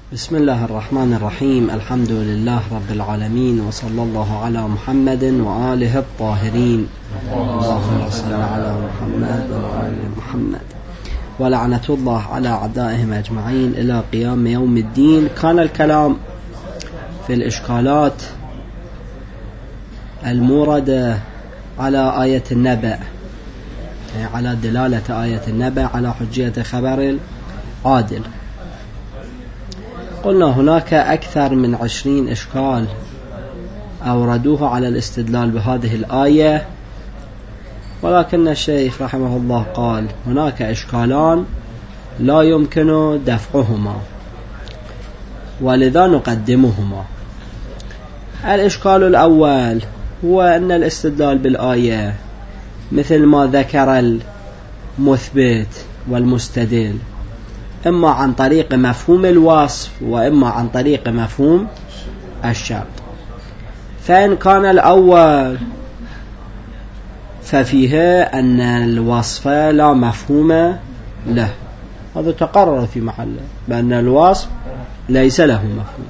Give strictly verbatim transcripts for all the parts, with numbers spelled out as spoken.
بسم الله الرحمن الرحيم. الحمد لله رب العالمين، وصلى الله على محمد وآله الطاهرين. اللهم صل على محمد وآل محمد. ولعنة الله على أعدائهم أجمعين إلى قيام يوم الدين. كان الكلام في الإشكالات الموردة على آية النبأ، يعني على دلالة آية النبأ على حجية خبر العادل. قلنا هناك أكثر من عشرين إشكال أوردوه على الاستدلال بهذه الآية، ولكن الشيخ رحمه الله قال هناك إشكالان لا يمكن دفعهما، ولذا نقدمهما. الإشكال الأول هو أن الاستدلال بالآية مثل ما ذكر المثبت والمستدل إما عن طريق مفهوم الوصف وإما عن طريق مفهوم الشرط. فإن كان الأول ففيه أن الوصف لا مفهوم له، هذا تقرر في محله بأن الوصف ليس له مفهوم،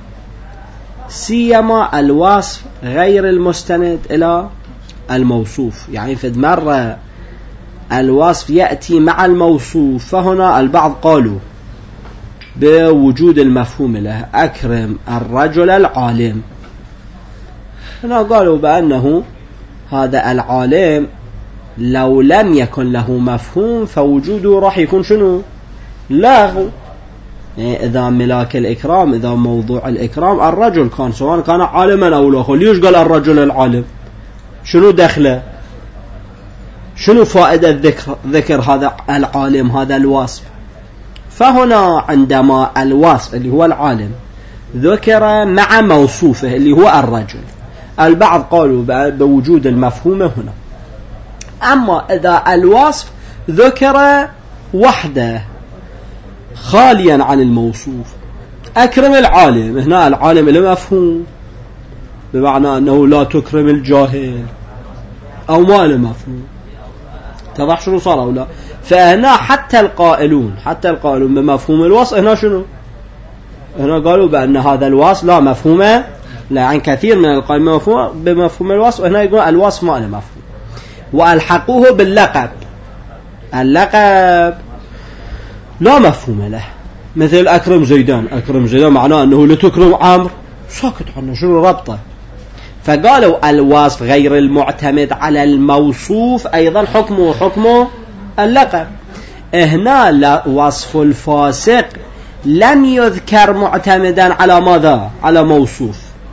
سيما الوصف غير المستند إلى الموصوف. يعني في مرة الوصف يأتي مع الموصوف، فهنا البعض قالوا بوجود المفهوم له: أكرم الرجل العالم. هنا قالوا بأنه هذا العالم لو لم يكن له مفهوم فوجوده راح يكون شنو؟ لغو. يعني إذا ملاك الإكرام، إذا موضوع الإكرام الرجل كان، سواء كان عالما أو لا، ليش قال الرجل العالم؟ شنو دخله؟ شنو فائدة ذكر, ذكر هذا العالم، هذا الوصف؟ فهنا عندما الوصف اللي هو العالم ذكر مع موصوفه اللي هو الرجل، البعض قالوا بوجود المفهوم هنا. أما إذا الوصف ذكر وحده خاليا عن الموصوف، أكرم العالم، هنا العالم له مفهوم، بمعنى أنه لا تكرم الجاهل أو ما له مفهوم. تضح شنو صار أو لا؟ فهنا حتى القائلون حتى القائلون بمفهوم الوصف هنا شنو؟ هنا قالوا بأن هذا الوصف لا مفهوم لا. يعني كثير من القائلين بمفهوم الوصف هنا يقول الوصف ما له مفهوم، وألحقوه باللقب. اللقب لا مفهوم له، مثل أكرم زيدان. أكرم زيدان معناه أنه لتكرم عمرو، ساكت عنه، شنو ربطه؟ فقالوا الوصف غير المعتمد على الموصوف أيضا حكمه حكمه اللقب. هنا وصف الفاسق لم يذكر معتمدا على ماذا؟ على موصوف،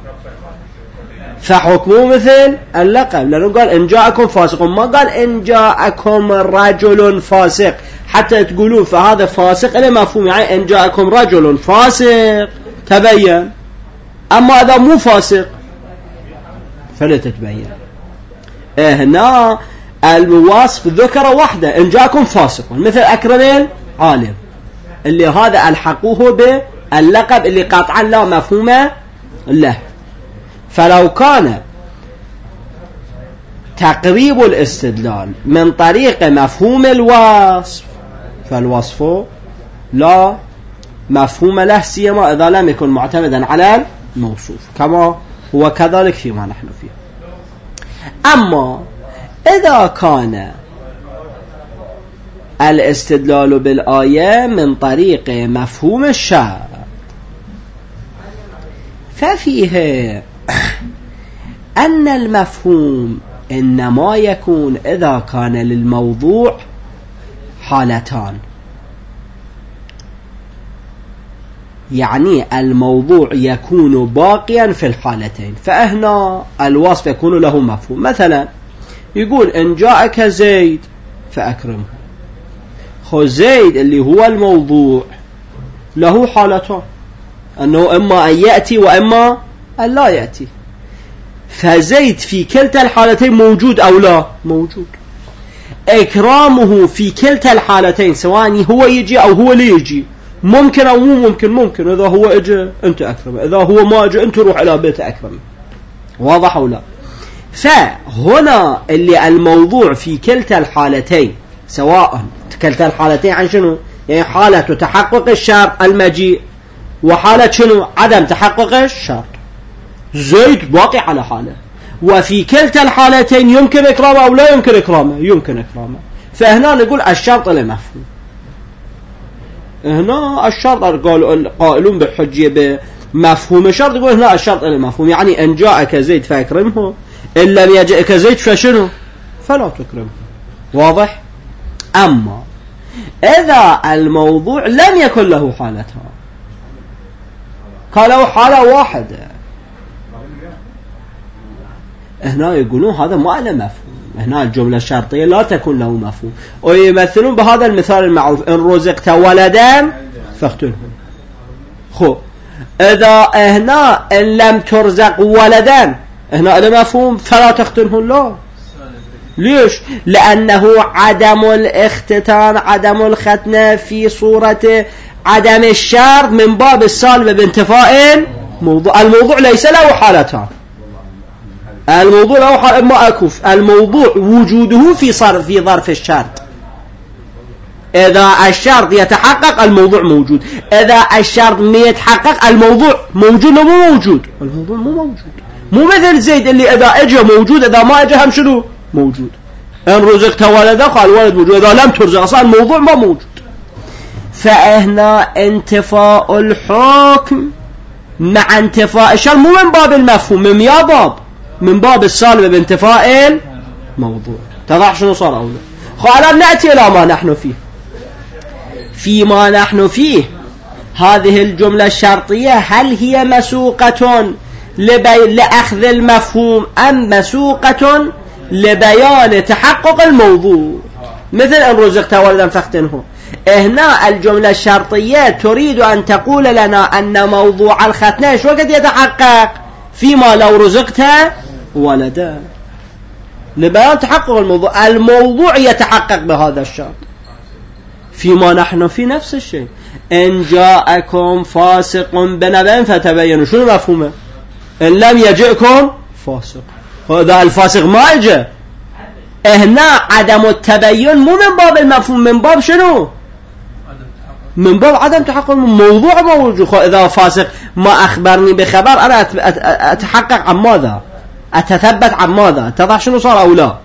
فحكمه مثل اللقب، لأنه قال إن جاءكم فاسق، ما قال إن جاءكم رجل فاسق حتى تقولون فهذا فاسق له مفهوم. يعني إن جاءكم رجل فاسق تبين، أما إذا مو فاسق فلا تتبين. هنا الوصف ذكر وحده: إن جاءكم فاسق، مثل أكرم العالم، اللي هذا ألحقوه باللقب اللي قطعا لا مفهوم له. فلو كان تقريب الاستدلال من طريق مفهوم الوصف فالوصف لا مفهوم له، سيما إذا لم يكن معتمدا على الموصوف، كما هو كذلك فيما نحن فيه. أما إذا كان الاستدلال بالآية من طريق مفهوم الشرط، ففيه أن المفهوم إنما يكون إذا كان للموضوع حالتان. يعني الموضوع يكون باقيا في الحالتين، فهنا الوصف يكون له مفهوم. مثلا يقول إن جاءك زيد فأكرمه. خو زيد اللي هو الموضوع له حالتان، أنه إما أن يأتي وإما أن لا يأتي، فزيد في كلتا الحالتين موجود أو لا موجود. إكرامه في كلتا الحالتين، سواء هو يجي أو هو لا يجي، ممكن أو مو ممكن. ممكن إذا هو إجا أنت أكرمه، إذا هو ما إجا أنت روح إلى بيت أكرمه. واضح أو لا؟ فهنا اللي الموضوع في كلتا الحالتين، سواء كلتا الحالتين عن شنو؟ يعني حالة تحقق الشرط المجيء وحالة شنو؟ عدم تحقق الشرط. زيد باقي على حاله، وفي كلتا الحالتين يمكن إكرامه أو لا يمكن إكرامه؟ يمكن إكرامه. فهنا نقول الشرط له مفهوم. هنا الشرط قائلون بحجية بمفهوم الشرط، يقول هنا الشرط له مفهوم، يعني إن جاءك زيد فاكرمه، إن لم يجئك زيد فشنو؟ فلا تكرمه. واضح؟ أما إذا الموضوع لم يكن له حالتها، قالوا حالة واحدة، هنا يقولون هذا ما له مفهوم، هنا الجملة الشرطية لا تكون له مفهوم، ويمثلون بهذا المثال المعروف: إن رزقت ولدا فاقتله. خب إذا هنا إن لم ترزق ولدا هنا له مفهوم فلا تقتله. لا، ليش؟ لأنه عدم الاختتان، عدم الختنة في صورة عدم الشرط من باب السالب بانتفاء الموضوع. الموضوع ليس له حالتان، الموضوع له حالة ما أكف، الموضوع وجوده في صرف في ظرف الشرط. إذا الشرط يتحقق الموضوع موجود، إذا الشرط ما يتحقق الموضوع موجود لو مو موجود؟ الموضوع مو موجود. مو مثل زيد اللي إذا اجى موجود، إذا ما اجى هم شنو موجود. إن رزقت ولدا قال الولد موجود، إذا لم ترزق أصلا الموضوع ما موجود. فهنا انتفاء الحكم مع انتفاء الشرط مو من باب المفهوم، من يا باب من باب السالب بانتفاء الموضوع. تضح شنو صار أولا؟ خلاص نأتي إلى ما نحن فيه. فيما نحن فيه هذه الجملة الشرطية هل هي مسوقة لبي... لأخذ المفهوم أم مسوقة لبيان تحقق الموضوع؟ مثل إن رزقت ولدا فاختنه، هنا الجملة الشرطية تريد أن تقول لنا أن موضوع الختنة شو قد يتحقق فيما لو رزقت ولدا، لبيان تحقق الموضوع. الموضوع يتحقق بهذا الشرط. فيما نحن في نفس الشيء: إن جاءكم فاسق بنبأ فتبينوا. شنو مفهومه؟ إن لم يجئكم فاسق، هذا الفاسق ما اجى. هنا عدم التبين مو من باب المفهوم، من باب شنو؟ من باب عدم تحقق الموضوع موجود. إذا فاسق ما أخبرني بخبر أنا أتحقق عن ماذا؟ أتثبت عن ماذا؟ تضع شنو صار أو لا؟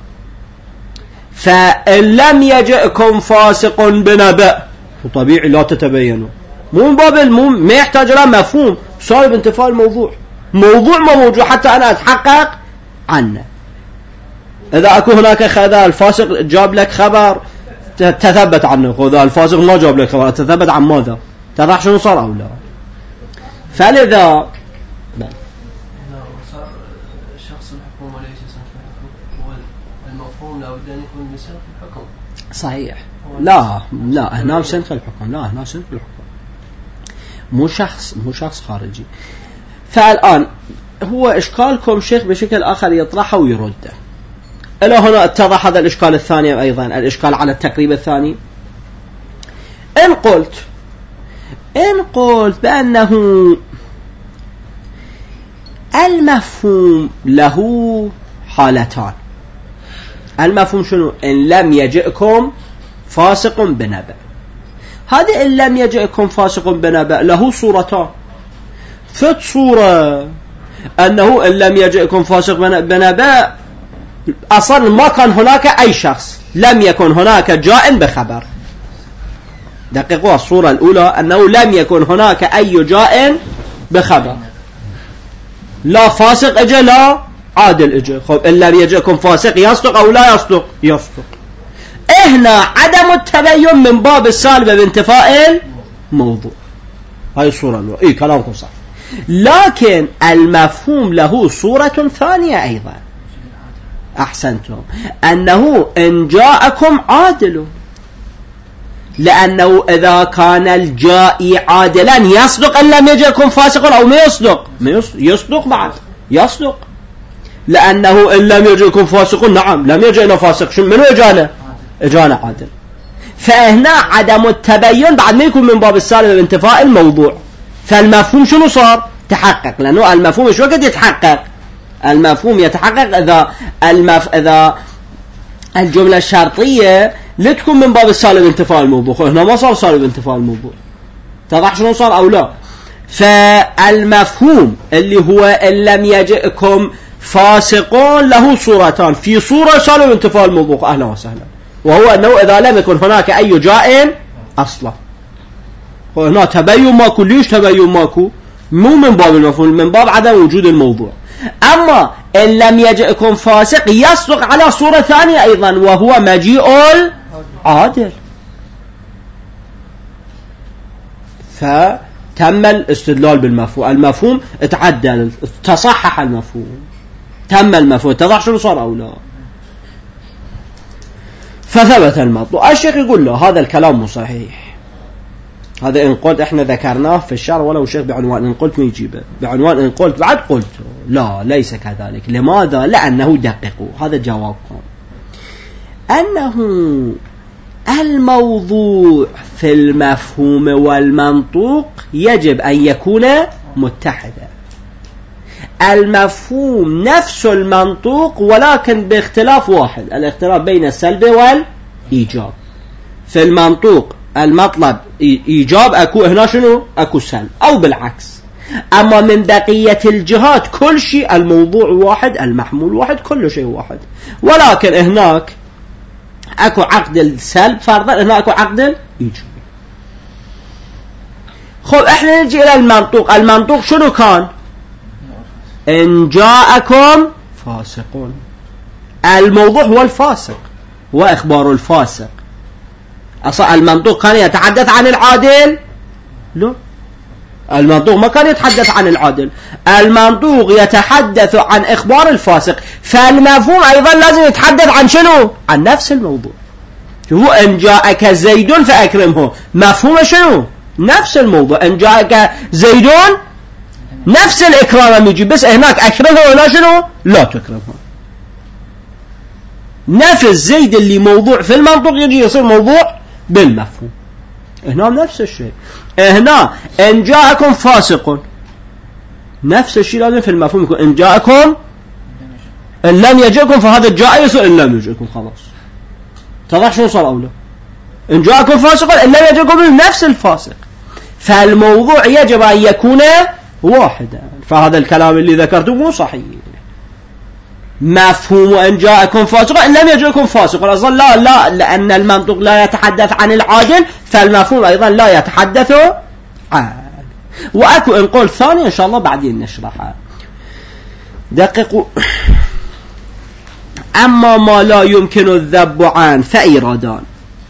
فإن لم يجئكم فاسق بنبأ طبيعي لا تتبينوا، مو من باب المهم، ما يحتاج له مفهوم، صار انتفاء الموضوع. موضوع ما موجود حتى أنا أتحقق عنه. إذا أكو هناك خذا الفاسق جاب لك خبر تثبت عنه، وإذا الفاسق ما جاب لك خبر تثبت عن ماذا؟ تضع شنو صار أو لا؟ فلذا المفهوم لا بد أن يكون مساق الحكم. صحيح. لا لا هنا مش سنخ الحكم، لا هنا سنخ الحكم، مو شخص مو شخص خارجي. فالآن هو إشكالكم شيخ بشكل آخر يطرحه ويرده. إلى هنا اتضح هذا الإشكال الثاني أيضا، الإشكال على التقريب الثاني. إن قلت إن قلت بأنه المفهوم له حالتان. المفهوم شنو؟ إن لم يجئكم فاسق بنبأ. هذه إن لم يجئكم فاسق بنبأ له صورتان. فت صورة أنه إن لم يجئكم فاسق بنبأ أصلا ما كان هناك أي شخص، لم يكن هناك جاء بخبر. دقيقوا الصورة الأولى أنه لم يكن هناك أي جاء بخبر، لا فاسق اجى لا عادل اجى. خب إن لم يجئكم فاسق يصدق أو لا يصدق؟ يصدق. هنا عدم التبين من باب السالب بانتفاء الموضوع. هاي الصورة الأولى. إيه كلامكم صح. لكن المفهوم له صورة ثانية أيضا. أحسنتم، أنه إن جاءكم عادل، لأنه إذا كان الجائي عادلا يصدق إن لم يجئكم فاسق أو ما يصدق؟ يصدق بعد يصدق، لأنه إن لم يجئكم فاسق نعم لم يجئنا فاسق، شو منو إجانا؟ إجانا عادل. فهنا عدم التبين بعد ما يكون من باب السالب بانتفاء الموضوع. فالمفهوم شنو صار؟ تحقق، لأنه المفهوم شو قد يتحقق؟ المفهوم يتحقق إذا المف... إذا الجملة الشرطية لتكون من باب السالب انتفاء الموضوع. هنا ما صار سالب انتفاء الموضوع. تضح شنو صار أو لا؟ فالمفهوم اللي هو إن لم يجئكم فاسقون له صورتان، في صورة سالب انتفاء الموضوع أهلا وسهلا، وهو أنه إذا لم يكن هناك أي جاء أصلا، وهنا تبين ماكو. ليش تبين ماكو؟ مو من باب المفهوم، من باب عدم وجود الموضوع. أما إن لم يجئكم فاسق يصدق على صورة ثانية أيضا، وهو مجيء العادل. فتم الاستدلال بالمفهوم، المفهوم اتعدل، تصحح المفهوم، تم المفهوم، اتضح شنو صار أو لا، فثبت المطلوب. الشيخ يقول له هذا الكلام مو صحيح، هذا إن قلت إحنا ذكرناه في الشرع ولو الشيخ بعنوان إن قلت ما يجيبه، بعنوان إن قلت بعد قلت لا ليس كذلك. لماذا؟ لأنه دققوا، هذا جوابكم، أنه الموضوع في المفهوم والمنطوق يجب أن يكون متحدا. المفهوم نفس المنطوق ولكن باختلاف واحد، الاختلاف بين السلب والإيجاب. في المنطوق المطلب إيجاب، أكو هنا شنو؟ أكو سلب، أو بالعكس. أما من بقية الجهات كل شيء الموضوع واحد، المحمول واحد، كل شيء واحد، ولكن هناك أكو عقد السلب فرضا، هنا أكو عقد الإيجاب. خب إحنا نجي إلى المنطوق. المنطوق شنو كان؟ إن جاءكم فاسقون، الموضوع هو الفاسق وإخبار الفاسق. أصلا المنطوق كان يتحدث عن العادل؟ لا، المنطوق ما كان يتحدث عن العادل، المنطوق يتحدث عن إخبار الفاسق. فالمفهوم أيضا لازم يتحدث عن شنو؟ عن نفس الموضوع. هو إن جاءك زيد فأكرمه، مفهوم شنو؟ نفس الموضوع. إن جاءك زيدون نفس الإكرام يجي، بس هناك أكرمه ولا شنو؟ لا تكرمه. نفس زيد اللي موضوع في المنطوق يجي يصير موضوع بالمفهوم. هنا نفس الشيء. هنا إن جاءكم فاسق، نفس الشيء لازم في المفهوم يكون إن جاءكم، إن لم يجئكم فهذا الجاء يصير إن لم يجئكم، خلاص تضح شو صار أولا. إن جاءكم فاسق إن لم يجئكم نفس الفاسق. فالموضوع يجب أن يكون واحدا. فهذا الكلام اللي ذكرته مو صحيح. مفهوم إن جاءكم فاسق إن لم يجئكم فاسق، أصلا لا لا لأن المنطق لا يتحدث عن العادل، فالمفهوم أيضا لا يتحدث عن. وأكو إن قول ثاني إن شاء الله بعدين نشرحها. دققوا. أما ما لا يمكن الذب عنه فإيرادان.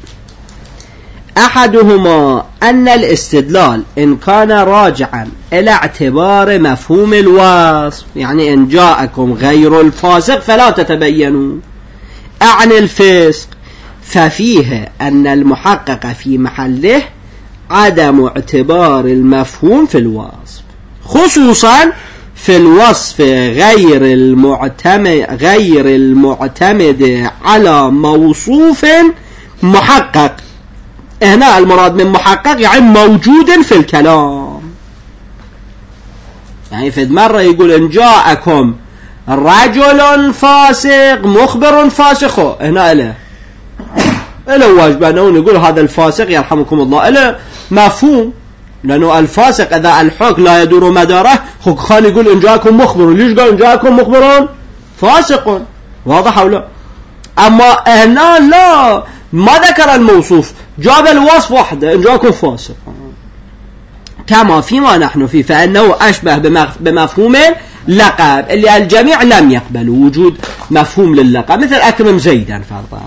أحدهما أن الاستدلال إن كان راجعا إلى اعتبار مفهوم الوصف، يعني إن جاءكم غير الفاسق فلا تتبينوا عن الفسق، ففيه أن المحقق في محله عدم اعتبار المفهوم في الوصف، خصوصا في الوصف غير المعتمد, غير المعتمد على موصوف محقق. هنا المراد من محقق يعني موجود في الكلام. يعني في مرة يقول إن جاءكم رجل فاسق مخبر فاسق، هنا إله إله واجب أنه نقول هذا الفاسق يرحمكم الله إله مفهوم، لأنه الفاسق إذا الحكم لا يدور مداره خان يقول إن جاءكم مخبر. ليش قال إن جاءكم مخبر فاسق؟ واضح أو لا؟ أما هنا لا، ما ذكر الموصوف، جاب الوصف وحده إن جاءكم فاسق، كما فيما نحن فيه، فإنه أشبه بمفهوم اللقب اللي الجميع لم يقبلوا وجود مفهوم للقب، مثل أكرم زيدا فرضا.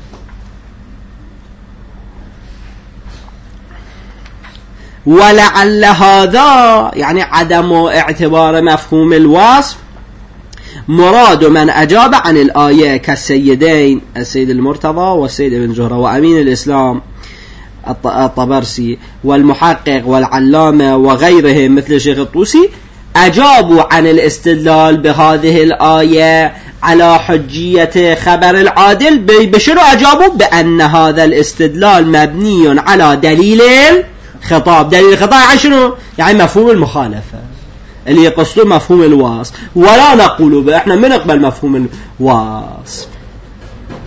ولعل هذا يعني عدم اعتبار مفهوم الوصف مراد من أجاب عن الآية كالسيدين السيد المرتضى والسيد ابن زهرة وأمين الإسلام الطبرسي والمحقق والعلامة وغيرهم مثل الشيخ الطوسي، أجابوا عن الاستدلال بهذه الآية على حجية خبر العادل. بشنو أجابوا؟ بأن هذا الاستدلال مبني على دليل الخطاب. دليل الخطاب يعني شنو؟ يعني مفهوم المخالفة اللي يقصدوا مفهوم الوصف، ولا نقول به احنا من نقبل مفهوم الوصف.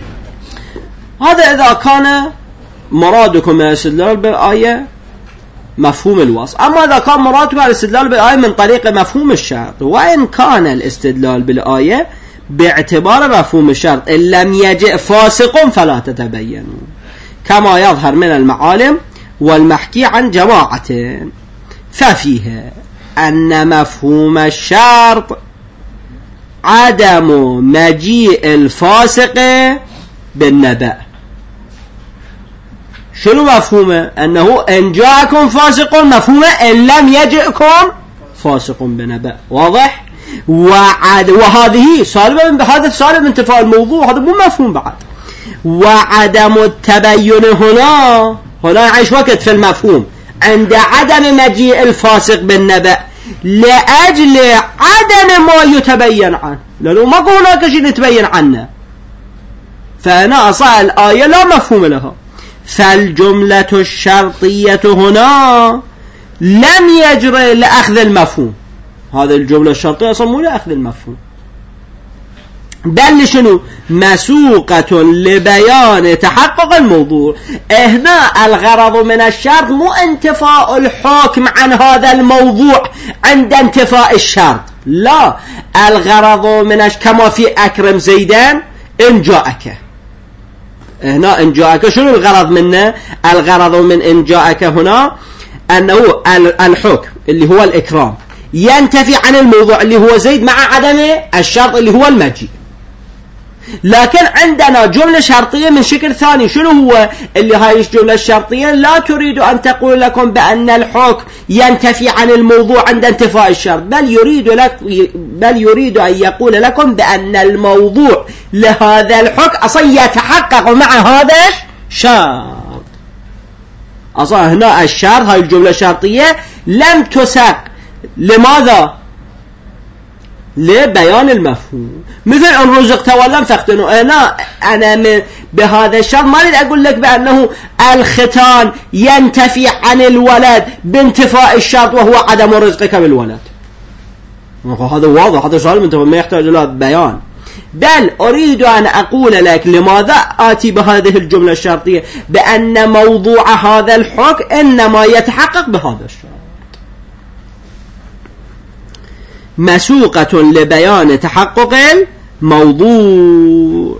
هذا إذا كان مرادكم من الاستدلال بالآية مفهوم الوصف. أما إذا كان مراد الاستدلال بالآية من طريق مفهوم الشرط، وإن كان الاستدلال بالآية باعتبار مفهوم الشرط إن لم يجئ فاسق فلا تتبينوا، كما يظهر من المعالم والمحكي عن جماعة، ففيها أن مفهوم الشرط عدم مجيء الفاسق بالنبأ. شنو مفهومه؟ أنه إن جاءكم فاسق، مفهومه إن لم يجئكم فاسق بنبأ. واضح؟ وعد وهذه سالبة من هذا سالب من انتفاء الموضوع، هذا مو مفهوم بعد. وعدم التبين هنا هنا عيش وقت في المفهوم عند عدم مجيء الفاسق بالنبأ لأجل عدم ما يتبين عنه، لأنه ما هناك شيء يتبين عنه، فهنا أصلا الآية لا مفهوم لها. فالجملة الشرطية هنا لم يجري لأخذ المفهوم، هذا الجملة الشرطية أصلا مو لأخذ المفهوم، بل شنو؟ مسوقة لبيان تحقق الموضوع. هنا الغرض من الشرط مو انتفاء الحكم عن هذا الموضوع عند انتفاء الشرط، لا، الغرض من الش... كما في أكرم زيدان إن جاءك. هنا إن جاءك شنو الغرض منه؟ الغرض من إن جاءك هنا أنه الحكم اللي هو الإكرام ينتفي عن الموضوع اللي هو زيد مع عدم الشرط اللي هو المجيء. لكن عندنا جملة شرطية من شكل ثاني، شنو هو اللي هاي الجملة الشرطية؟ لا تريد أن تقول لكم بأن الحكم ينتفي عن الموضوع عند انتفاء الشرط، بل يريد لك بل يريد أن يقول لكم بأن الموضوع لهذا الحكم أصلا يتحقق مع هذا الشرط. أصلا هنا الشرط، هاي الجملة الشرطية لم تسق لماذا؟ لبيان المفهوم. مثل ان رزقت ولم تختنوا، انا انا من بهذا الشرط ما اريد اقول لك بانه الختان ينتفي عن الولد بانتفاء الشرط وهو عدم رزقك بالولد، هذا واضح، هذا سؤال منتفى ما يحتاج الى بيان. بل اريد ان اقول لك لماذا اتي بهذه الجملة الشرطية بان موضوع هذا الحكم انما يتحقق بهذا الشرط، مسوقة لبيان تحقق الموضوع.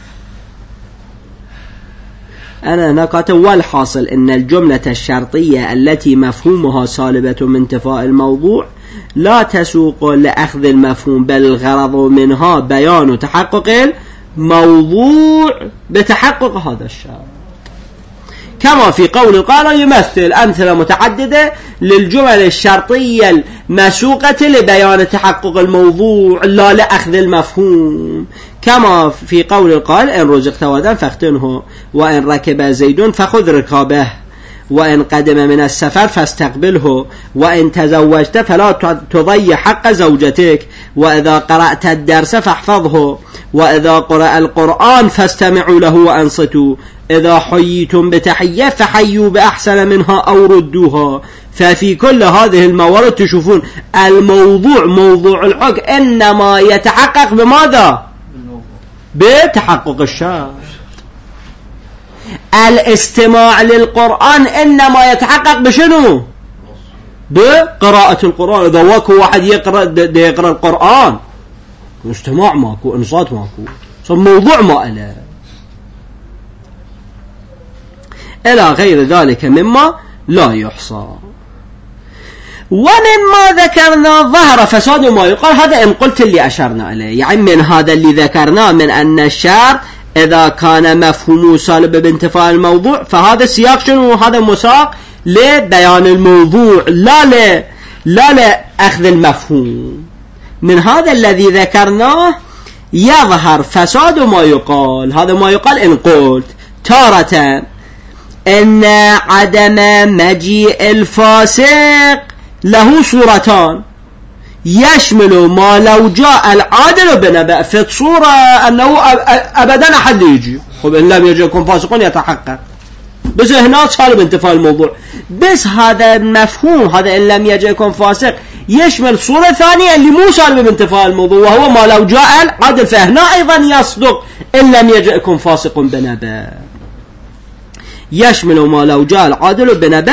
أنا هنا كاتب والحاصل إن الجملة الشرطية التي مفهومها سالبة من انتفاء الموضوع لا تسوق لأخذ المفهوم، بل الغرض منها بيان تحقق الموضوع بتحقق هذا الشرط، كما في قول القائل يمثل أمثلة متعددة للجمل الشرطية المسوقة لبيان تحقق الموضوع لا لأخذ المفهوم، كما في قول القائل إن رزقت ولدا فاختنه، وإن ركب زيد فخذ ركابه، وإن قدم من السفر فاستقبله، وإن تزوجت فلا تضيع حق زوجتك، وإذا قرأت الدرس فاحفظه، وإذا قرأ القرآن فاستمعوا له وأنصتوا، إذا حييتم بتحية فحيوا بأحسن منها أو ردوها. ففي كل هذه الموارد تشوفون الموضوع موضوع الحكم إنما يتحقق بماذا؟ بتحقق الشرط. الاستماع للقرآن إنما يتحقق بشنو؟ بقراءة القرآن. إذا واكو واحد يقرأ يقرأ القرآن استماع ماكو، انصات ماكو، موضوع ما إله إلى غير ذلك مما لا يحصى. ومما ذكرنا ظهر فساد ما يقال، هذا إن قلت اللي أشرنا إليه، يعني من هذا اللي ذكرناه من أن الشرط إذا كان مفهومه سالب بانتفاء الموضوع فهذا السياق شنو؟ هذا مساق لبيان الموضوع لا ل لا لأخذ المفهوم. من هذا الذي ذكرناه يظهر فساد ما يقال، هذا ما يقال إن قلت تارة إن عدم مجيء الفاسق له صورتان، يشمل ما لو جاء العادل بنبأ، في صورة أنه أبدا أحد يجي، إن لم يجيكم فاسقون يتحقق، بس هنا صار بانتفاء الموضوع. بس هذا المفهوم هذا إن لم يجيكم فاسق يشمل صورة ثانية اللي مو صار بانتفاء الموضوع، وهو ما لو جاء العادل، فهنا أيضا يصدق إن لم يجيكم فاسق بنبأ، يشمل ما لو جاء العادل بنبأ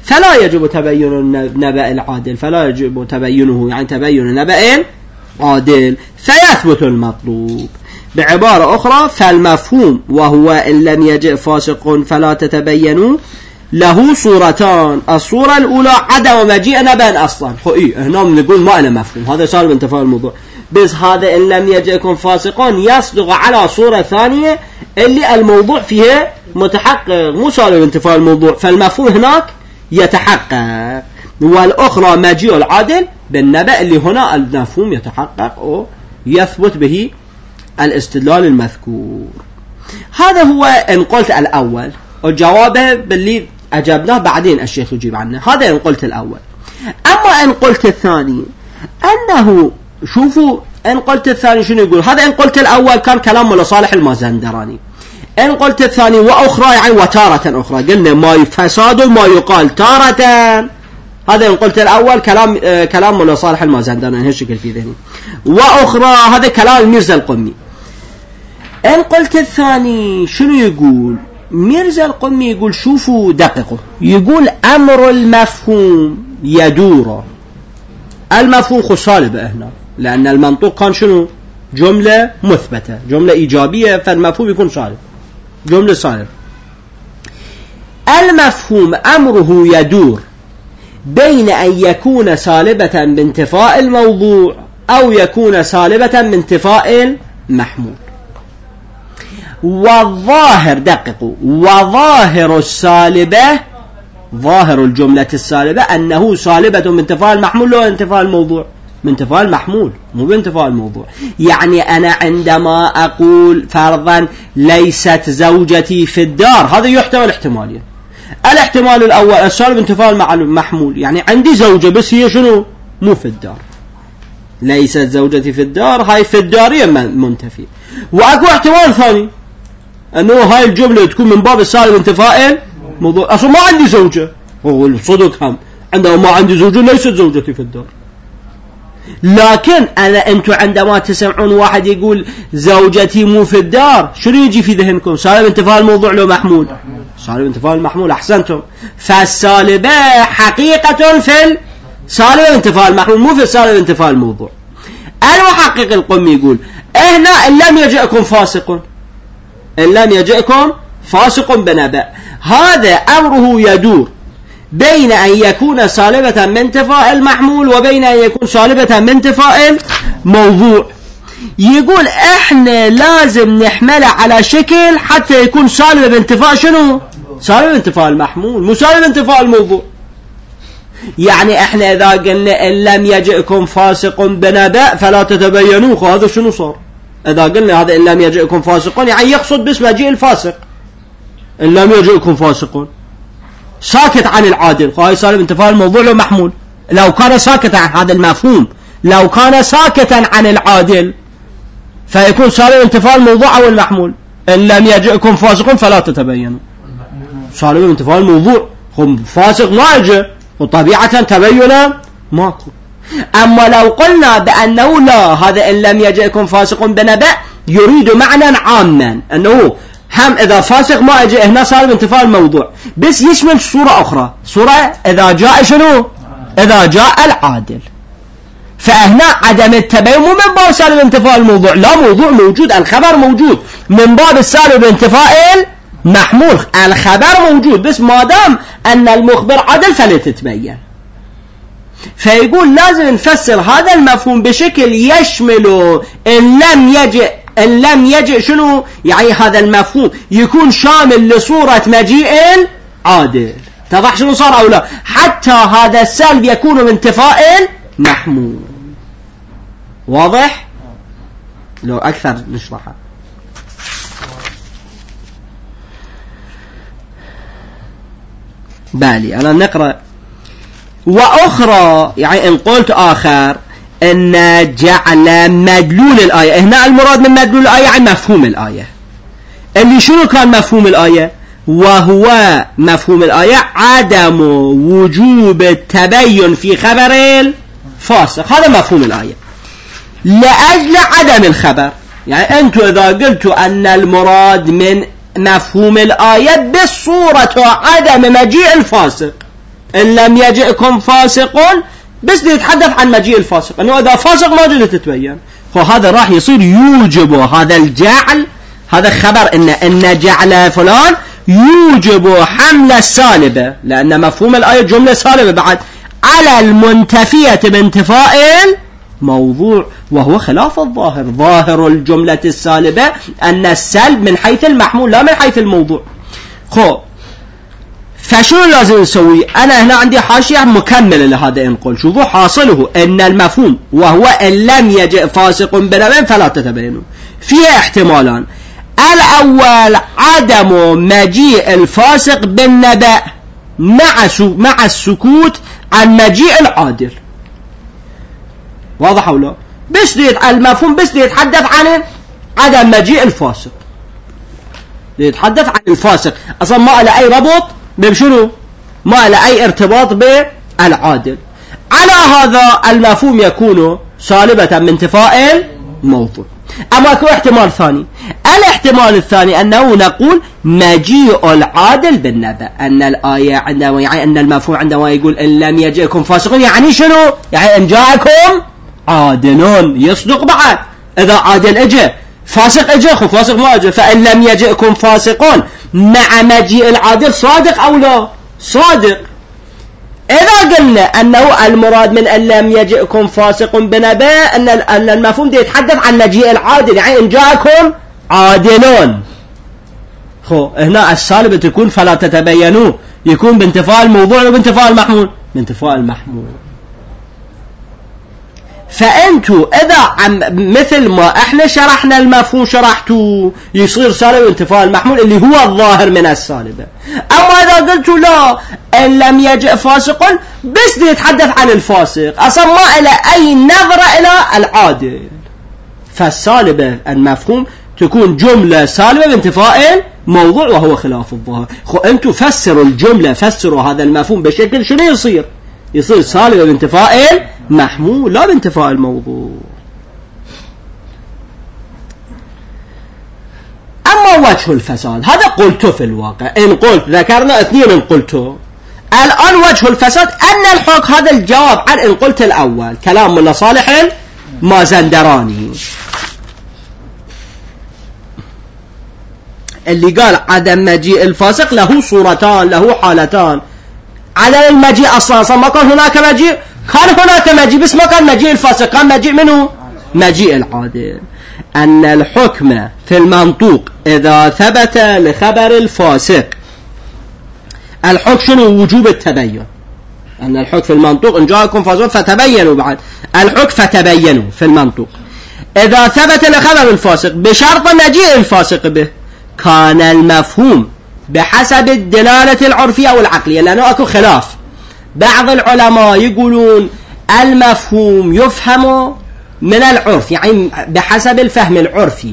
فلا يجب تبين النبأ العادل، فلا يجب تبينه يعني تبين نبأ عادل فيثبت المطلوب. بعبارة أخرى فالمفهوم وهو إن لم يجئ فاسق فلا تتبينوا له صورتان، الصورة الأولى عدم مجيء نبأ أصلا. إيه هنا نقول ما له مفهوم، هذا صار بانتفاء الموضوع، بس هذا إن لم يجئكم فاسقون يصدق على صورة ثانية اللي الموضوع فيها متحقق مو صار بانتفاء الموضوع، فالمفهوم هناك يتحقق. والأخرى مجيء العادل بالنبأ اللي هنا المفهوم يتحقق ويثبت به الاستدلال المذكور. هذا هو إن قلت الأول، وجوابه باللي أجبناه بعدين الشيخ يجيب عنه. هذا إن قلت الأول. أما إن قلت الثاني أنه شوفوا إن قلت الثاني شنو يقول. هذا إن قلت الأول كان كلام لصالح المازندراني. إن قلت الثاني وأخرى يعني وتارة أخرى، قلنا ما فساد ما يقال تارة. هذا إن قلت الأول كلام آه كلام لصالح المازندراني هالشكل في ذهني. وأخرى هذا كلام الميرزا القمي. إن قلت الثاني شنو يقول؟ ميرزا القمي يقول شوفوا دققوا، يقول أمر المفهوم يدور. المفهوم خصالب هنا لأن المنطوق كان شنو؟ جملة مثبتة، جملة إيجابية، فالمفهوم يكون صالب، جملة صالب. المفهوم أمره يدور بين أن يكون صالبة بانتفاء الموضوع أو يكون صالبة بانتفاء المحمول. والظاهر دققوا، وظاهر الصالبة ظاهر الجملة الصالبة أنه صالبة بانتفاء المحمول لو انتفاء الموضوع، بانتفاء المحمول مو بانتفاء الموضوع. يعني أنا عندما أقول فرضا ليست زوجتي في الدار، هذا يحتمل احتمالين. الاحتمال الأول الصالب انتفاء المحمول، يعني عندي زوجة بس هي شنو؟ مو في الدار، ليست زوجتي في الدار، هاي في الدارية منتفي. وأكو احتمال ثاني أنه هاي الجملة تكون من باب الصالب انتفاء الموضوع، أصلا ما عندي زوجة، هو الصدق هم عندما ما عندي زوجة ليست زوجتي في الدار. لكن أنا أنتم عندما تسمعون واحد يقول زوجتي مو في الدار، شنو يجي في ذهنكم؟ صالب انتفاء الموضوع لو محمول؟ صالب انتفاء المحمول، أحسنتم. فالصالبة حقيقة في الصالب انتفاء المحمول مو في الصالب انتفاء الموضوع. المحقق القمي يقول هنا إن لم يجئكم فاسق، إن لم يجئكم فاسق بنبأ، هذا أمره يدور بين أن يكون صالبة من انتفاء المحمول وبين أن يكون صالبة من انتفاء الموضوع. يقول احنا لازم نحمله على شكل حتى يكون صالب بانتفاء شنو؟ صالب بانتفاء المحمول مو صالب بانتفاء الموضوع. يعني احنا اذا قلنا ان لم يجئكم فاسق بنبأ فلا تتبينوه، هذا شنو صار؟ اذا قلنا هذا ان لم يجئكم فاسق يعني يقصد بس مجيء الفاسق. ان لم يجئكم فاسق ساكت عن العادل، هاي صالب انتفاء الموضوع لو محمول. لو كان ساكتا عن هذا المفهوم، لو كان ساكتا عن العادل فيكون صالب انتفاء الموضوع او المحمول. ان لم يجئكم فاسق فلا تتبينوا، صالب انتفاء الموضوع، هم فاسق ما اجى وطبيعة تبينا ماكو. اما لو قلنا بانه لا، هذا ان لم يجئكم فاسق بنبأ يريد معنى عاما، انه هم اذا فاسق ما اجى هنا صالب انتفاء الموضوع، بس يشمل صورة اخرى، صورة اذا جاء شنو؟ اذا جاء العادل. فهنا عدم التبين مو من باب صالب انتفاء الموضوع، لا، موضوع موجود، الخبر موجود، من باب الصالب انتفاء المحمول، الخبر موجود، بس ما دام ان المخبر عدل فلتتبين. فيقول لازم نفسر هذا المفهوم بشكل يشمل ان لم يجئ، ان لم يجئ شنو؟ يعني هذا المفهوم يكون شامل لصورة مجيء عادل. تضح شنو صار او لا؟ حتى هذا السلب يكون من انتفاء محمول. واضح؟ لو اكثر نشرحها. بالي انا نقرأ. واخرى يعني ان قلت اخر ان جعل مدلول الآية، هنا المراد من مدلول الآية يعني مفهوم الآية. اللي شنو كان مفهوم الآية؟ وهو مفهوم الآية عدم وجوب التبين في خبر الفاسق، هذا مفهوم الآية لأجل عدم الخبر. يعني أنتم إذا قلتوا أن المراد من مفهوم الآية بالصورة عدم مجيء الفاسق، إن لم يجئكم فاسق، بس يتحدث عن مجيء الفاسق، أنه إذا فاسق ما جئت تتبين، فهذا راح يصير يوجب هذا الجعل، هذا خبر إن إن جعل فلان يوجب حمل السالبة، لأن مفهوم الآية جملة سالبة بعد، على المنتفية بانتفاء الموضوع، وهو خلاف الظاهر. ظاهر الجملة السالبة أن السلب من حيث المحمول لا من حيث الموضوع. خو فشو لازم نسوي؟ أنا هنا عندي حاشية مكملة لهذا إنقل. شوفوا حاصله أن المفهوم وهو إن لم يجئ فاسق بنبأ فلا تتبينوا، فيها احتمالان. الأول عدم مجيء الفاسق بالنبأ مع مع السكوت عن مجيء العادل. واضح أو لا؟ بس المفهوم بس يتحدث عن عدم مجيء الفاسق، يتحدث عن الفاسق، أصلا ما له أي ربط بشنو؟ ما له أي ارتباط بالعادل. على هذا المفهوم يكون سالبة من انتفاء الموضوع. أما اكو احتمال ثاني، الاحتمال الثاني أنه نقول مجيء العادل بالنبأ، أن الآية عندما يعني أن المفهوم عندما يقول إن لم يجئكم فاسقون يعني شنو؟ يعني إن جاءكم عادلون يصدق بعد، إذا عادل اجى فاسق اجى خو فاسق ما اجى، فإن لم يجئكم فاسقون مع مجيء العادل صادق أو لا؟ صادق. إذا قلنا أنه المراد من أن لم يجئكم فاسق بنبأ أن أن المفهوم ده يتحدث عن مجيء العادل، يعني إن جاءكم عادلون، خو هنا السالبة تكون فلا تتبينوا، يكون بانتفاء الموضوع وبانتفاء المحمول، بانتفاء المحمول. فأنتوا إذا عم مثل ما إحنا شرحنا المفهوم شرحتوا يصير سالب انتفاء المحمول اللي هو الظاهر من السالبة. أما إذا قلتوا لا إن لم يجئ فاسق بس يتحدث عن الفاسق، أصلا ما إلى أي نظرة إلى العادل، فالسالبة المفهوم تكون جملة سالبة بانتفاء الموضوع وهو خلاف الظاهر. خو أنتوا فسروا الجملة، فسروا هذا المفهوم بشكل شنو يصير؟ يصير سالبة بانتفاء المحمول لا بانتفاء الموضوع. أما وجه الفساد هذا قلته في الواقع، إن قلت ذكرنا اثنين إن قلته. الآن وجه الفساد أن الحق هذا الجواب عن إن قلت الأول، كلام من صالح مازندراني اللي قال عدم مجيء الفاسق له صورتان له حالتان. على المجيء أصلا ما كان هناك مجيء، كان هناك مجيء بس ما كان مجيء الفاسق، كان مجيء منه مجيء العادل. أن الحكم في المنطوق إذا ثبت لخبر الفاسق، الحكم شنو؟ وجوب التبين. أن الحكم في المنطوق إن جاءكم فاسق فتبينوا، بعد الحكم فتبينوا في المنطوق إذا ثبت لخبر الفاسق بشرط مجيء الفاسق به، كان المفهوم بحسب الدلالة العرفية أو العقلية، لأنه أكو خلاف. بعض العلماء يقولون المفهوم يفهم من العرف، يعني بحسب الفهم العرفي،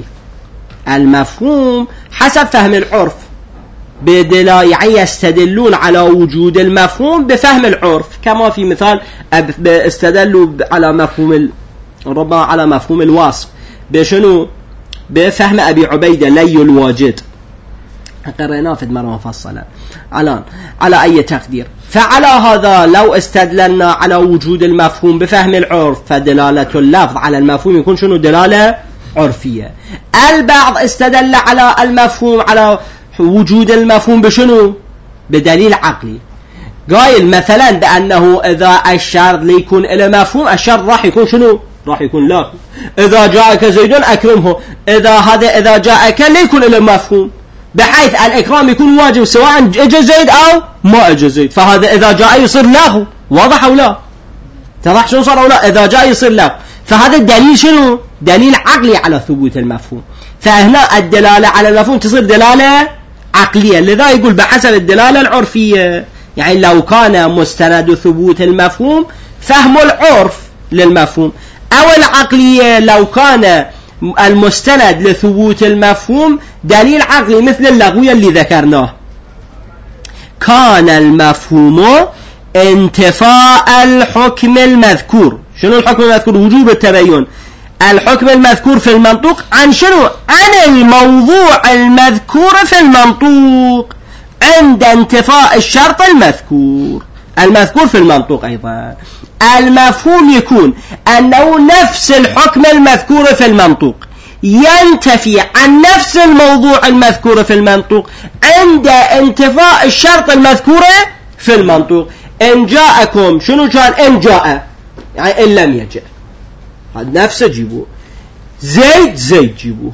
المفهوم حسب فهم العرف بدلا، يعني يستدلون على وجود المفهوم بفهم العرف، كما في مثال استدلوا على مفهوم ال... ربما على مفهوم الوصف بشنو؟ بفهم أبي عبيدة لي الواجد، قريناه في مرة مفصلة على على أي تقدير. فعلى هذا لو استدللنا على وجود المفهوم بفهم العرف، فدلالة اللفظ على المفهوم يكون شنو؟ دلالة عرفية. البعض استدل على المفهوم على وجود المفهوم بشنو؟ بدليل عقلي، قايل مثلا بأنه إذا الشرط ليكون إلى مفهوم الشرط راح يكون شنو؟ راح يكون لا. إذا جاءك زيد أكرمه، إذا هذا إذا جاءك ليكون إلى مفهوم، بحيث الإكرام يكون واجب سواء اجى زيد أو ما اجى زيد، فهذا إذا جاء يصير له. واضح أو لا؟ تضح شو صار أو لا؟ إذا جاء يصير له، فهذا الدليل شنو؟ دليل عقلي على ثبوت المفهوم. فهنا الدلالة على المفهوم تصير دلالة عقلية، لذا يقول بحسب الدلالة العرفية، يعني لو كان مستند ثبوت المفهوم فهم العرف للمفهوم، أو العقلية لو كان المستند لثبوت المفهوم دليل عقلي مثل اللغوية اللي ذكرناه، كان المفهوم انتفاء الحكم المذكور. شنو الحكم المذكور؟ وجوب التبين. الحكم المذكور في المنطوق عن شنو؟ عن الموضوع المذكور في المنطوق عند انتفاء الشرط المذكور. المذكور في المنطوق أيضا. المفهوم يكون أنه نفس الحكم المذكور في المنطوق ينتفي عن نفس الموضوع المذكور في المنطوق عند انتفاء الشرط المذكور في المنطوق. إن جاءكم شنو كان؟ إن جاء يعني إن لم يجئ، هذا نفسه جيبوه. زيد زيد جيبوه.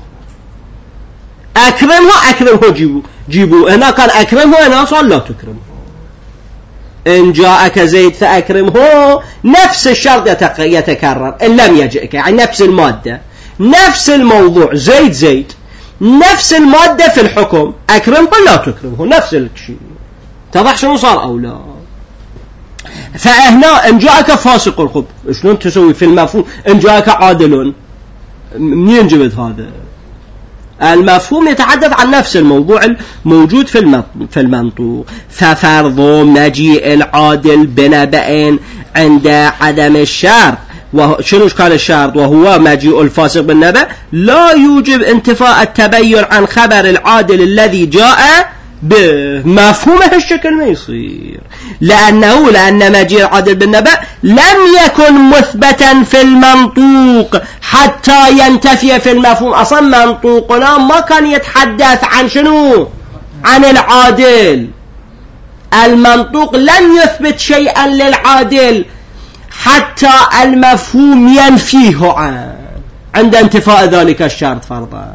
أكرمه أكرمه جيبوه جيبوه. هنا كان أكرمه، هنا صار لا تكرمه. إن جاءك زيد فأكرمه، نفس الشرط يتكرر إن لم يجئك، يعني نفس المادة نفس الموضوع، زيد زيد نفس المادة في الحكم، أكرمه لا تكرمه نفس الشيء. تضح شنو صار أو لا؟ فهنا إن جاءك فاسق الخب شلون تسوي في المفهوم؟ إن جاءك عادل منين جبت هذا؟ المفهوم يتحدث عن نفس الموضوع الموجود في في المنطوق. ففرض مجيء العادل بنبأ عند عدم الشرط، وشنو كان الشرط؟ وهو مجيء الفاسق بالنبأ لا يوجب انتفاء التبين عن خبر العادل الذي جاء بمفهومه. الشكل ما يصير، لأنه لأن مجيء العادل بالنبأ لم يكن مثبتا في المنطوق حتى ينتفي في المفهوم. أصلا منطوقنا ما كان يتحدث عن شنو؟ عن العادل. المنطوق لم يثبت شيئا للعادل حتى المفهوم ينفيه عنه عند انتفاء ذلك الشرط فرضا.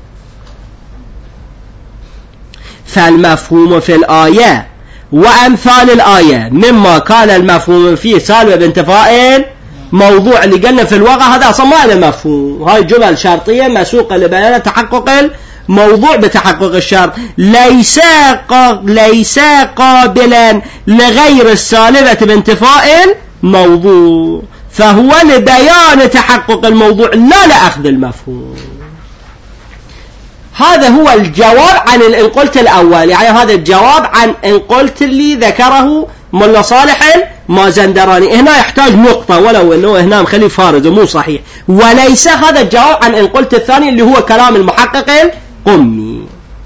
فالمفهوم في الآية وأمثال الآية مما كان المفهوم فيه سالب بانتفاء موضوع اللي قلنا في الواقع هذا أصلا ما له مفهوم. هاي جمل شرطية مسوقة لبيان تحقق الموضوع بتحقق الشرط، ليس ليس قابلا لغير السالبة بانتفاء الموضوع، فهو لبيان تحقق الموضوع لا لأخذ المفهوم. هذا هو الجواب عن إن قلت الأول، يعني هذا الجواب عن إن قلت اللي ذكره ملا صالح المازندراني. هنا يحتاج نقطة ولو أنه هنا مخلي فارغ مو صحيح، وليس هذا الجواب عن إن قلت الثاني اللي هو كلام المحقق القمي.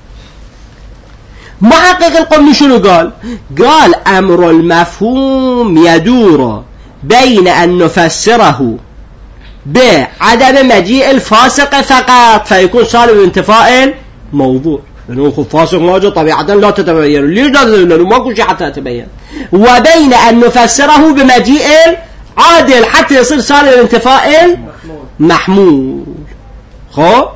محقق القمي شنو قال؟ قال أمر المفهوم يدور بين أن نفسره بعدم مجيء الفاسق فقط فيكون سالب انتفاء الموضوع، لأنه فاسق موجود طبيعة لا تتبين، ليش لأنه ماكو شيء حتى تتبين، وبين أن نفسره بمجيء عادل حتى يصير سالب انتفاء محمول. خو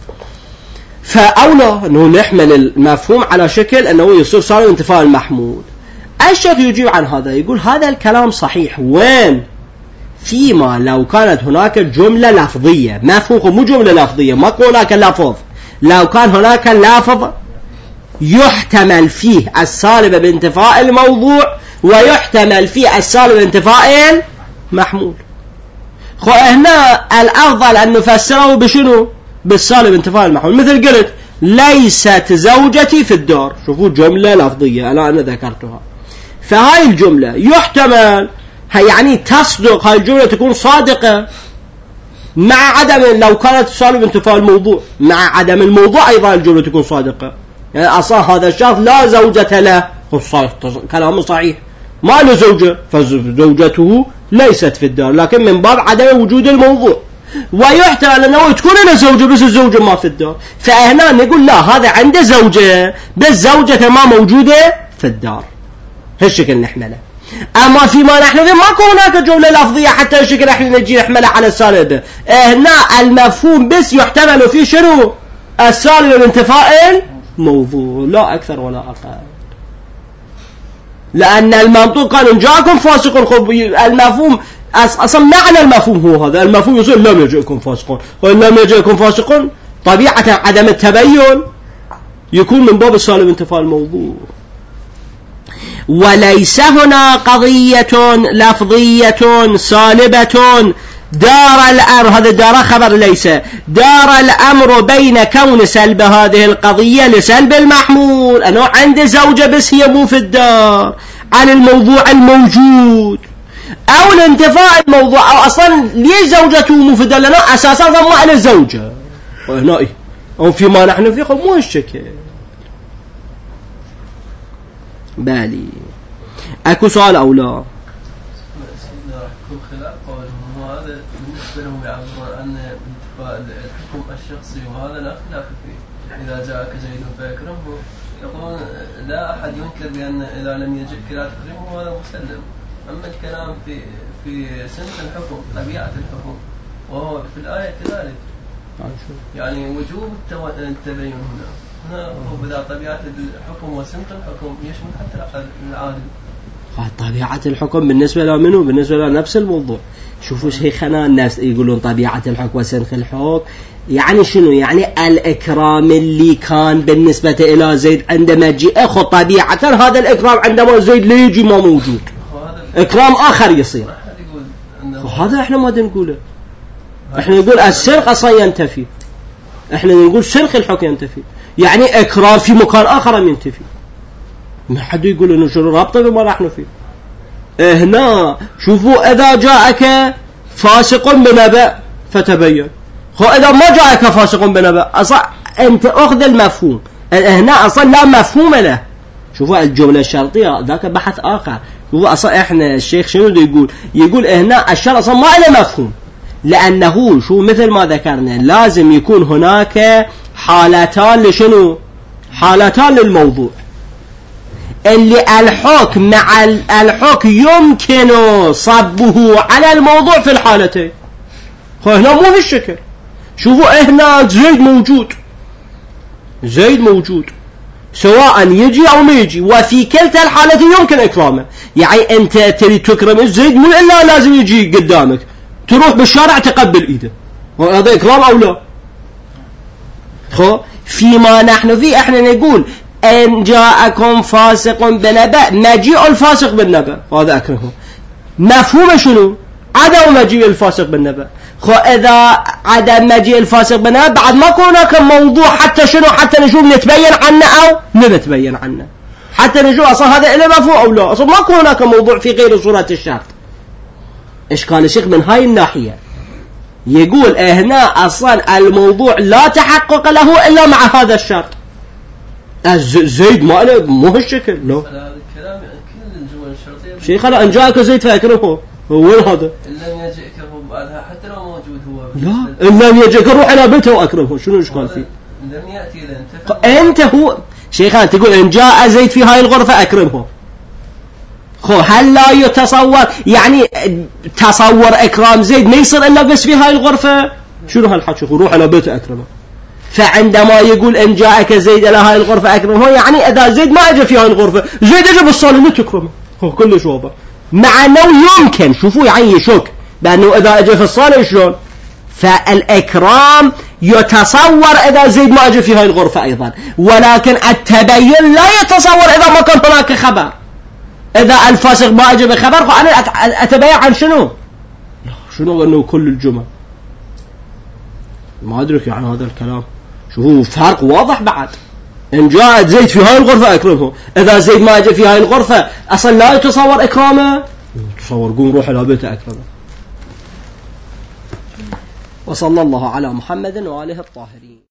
فأولى أنه نحمل المفهوم على شكل أنه يصير سالب انتفاء المحمول. الشيخ يجيب عن هذا يقول هذا الكلام صحيح وين؟ فيما لو كانت هناك جملة لفظية، مفهوم مو جملة لفظية، ما هناك لفظ، لو كان هناك لفظ يحتمل فيه السالب بانتفاء الموضوع ويحتمل فيه السالب بانتفاء المحمول. خو هنا الأفضل أن نفسره بشنو؟ بالسالب بانتفاء المحمول. مثل قلت ليست زوجتي في الدار، شوفوا جملة لفظية أنا أنا ذكرتها، فهاي الجملة يحتمل يعني تصدق، هاي الجملة تكون صادقة مع عدم، لو كانت سالب انتفاء الموضوع مع عدم الموضوع أيضا الجملة تكون صادقة. يعني أصلا هذا الشخص لا زوجة له، كلامه صحيح ما له زوجة، فزوجته ليست في الدار، لكن من باب عدم وجود الموضوع. ويحتمل أنه تكون له زوجة بس الزوجة ما في الدار، فهنا نقول لا هذا عنده زوجة بس زوجته ما موجودة في الدار، هالشكل نحمله. أما فيما نحن فيه ماكو هناك جملة لفظية حتى الشكل نحن نجي نحملها على السالب. هنا المفهوم بس يحتمل فيه شنو؟ السالب الانتفاء الموضوع، لا أكثر ولا أقل. لأن المنطوق قال إن جاءكم فاسق الخب، المفهوم أصلا معنى المفهوم هو هذا، المفهوم يقول لم يجئكم فاسقون، وإن لم يجئكم فاسقون طبيعة عدم التبين يكون من باب السالب انتفاء الموضوع. وليس هنا قضية لفظية سالبة دار الأمر، هذا دار خبر ليس، دار الأمر بين كون سلب هذه القضية لسلب المحمول، أنه عنده زوجة بس هي مو في الدار، عن الموضوع الموجود، أو الانتفاء الموضوع، أو أصلا ليش زوجته مو في الدار؟ لأنه أساسا ما له زوجة. وهنا إيه؟ أو فيما نحن فيه مو هالشكل. بالي أكو سؤال أو لا؟ سيدنا راح يكون خلاف قولهم، وهذا بالنسبة لهم يعبرون عن الحكم الشخصي، وهذا لا خلاف فيه. إذا جاءك زيد فاكرمه، يقولون لا أحد ينكر بأن إذا لم يجئك لا تكرمه، هذا مسلم. أما الكلام في في سنة الحكم، طبيعة الحكم، وهو في الآية كذلك، يعني وجوب التبين هنا هنا هو بدا طبيعة الحكم وسنة الحكم يشمل حتى العادل. طبيعة الحكم بالنسبة له منه بالنسبة له نفس الموضوع. شوفوا شيخنا الناس يقولون طبيعة الحكم وسنخ الحكم، يعني شنو؟ يعني الإكرام اللي كان بالنسبة إلى زيد عندما جاء، خو طبيعة هذا الإكرام عندما زيد لا يجي ما موجود، إكرام آخر يصير. وهذا إحنا ما نقوله، إحنا نقول السرقة أصلا ينتفي، إحنا نقول سرق الحكم ينتفي، يعني إكرام في مكان آخر ينتفي. ما حد يقول إنه شنو رابطة بما نحن فيه. هنا شوفوا إذا جاءك فاسق بنبأ فتبين، خو إذا ما جاءك فاسق بنبأ أصلا أنت أخذ المفهوم، هنا أصلا لا مفهوم له. شوفوا الجملة الشرطية ذاك بحث آخر. شوفوا أصلا إحنا الشيخ شنو يقول؟ يقول هنا الشرط أصلا ما له مفهوم، لأنه شو مثل ما ذكرنا لازم يكون هناك حالتان لشنو؟ حالتان للموضوع، اللي الحكم مع الحكم يمكن صبه على الموضوع في الحالتين. هنا مو هالشكل. شوفوا هنا زيد موجود، زيد موجود سواء يجي أو ما يجي، وفي كلتا الحالتين يمكن إكرامه. يعني أنت تريد تكرم زيد مو إلا لازم يجي قدامك، تروح بالشارع تقبل إيده، هذا إكرام أو لا؟ خو فيما نحن فيه احنا نقول إن جاءكم فاسق بنبأ، مجيء الفاسق بالنبأ هذا أكرمه. مفهوم شنو؟ عدم مجيء الفاسق بالنبأ. خو إذا عدم مجيء الفاسق بالنبأ بعد ما هناك موضوع حتى شنو؟ حتى نشوف نتبين عنه أو نتبين عنه، حتى نشوف أصلا هذا إلا مفهوم أو لا. أصلا ما هناك موضوع في غير صورة الشرط. إشكال الشيخ من هاي الناحية يقول هنا أصلا الموضوع لا تحقق له إلا مع هذا الشرط. زيد ما له مو هالشكل. لا الكلام كل الجمل الشرطية. شيخنا إن جاءك زيد فأكرمه، هو هذا. إن لم يجئك بعدها حتى لو موجود هو. لا إن لم يجئك روح إلى بيته وأكرمه، شنو الإشكال فيه؟ لم يأتي أنت هو شيخنا تقول إن جاء زيد في هاي الغرفة أكرمه. خو هل لا يتصور يعني تصور إكرام زيد ما يصير إلا بس في هاي الغرفة؟ شنو هالحكي؟ روح إلى بيته أكرمه. فعندما يقول إن جاءك زيد إلى هاي الغرفة أكرمه، يعني إذا زيد ما أجى في هاي الغرفة، زيد أجى بالصالة تكرمه، هو كل شوابه. مع أنه يمكن شوفوا يعني يشك بأنه إذا أجى في الصالة شلون. فالإكرام يتصور إذا زيد ما أجى في هاي الغرفة أيضا، ولكن التبين لا يتصور إذا ما كان هناك خبر. إذا الفاسق ما أجى بخبر فأنا أتبين عن شنو؟ شنو أنه كل الجمل ما أدرك يعني هذا الكلام. شوفوا فرق واضح بعد. إن جاء زيد في هاي الغرفة أكرمه، إذا زيد ما أجى في هاي الغرفة أصلا لا يتصور إكرامه، تصور قوم روح إلى بيته أكرمه. وصلى الله على محمد وآله الطاهرين.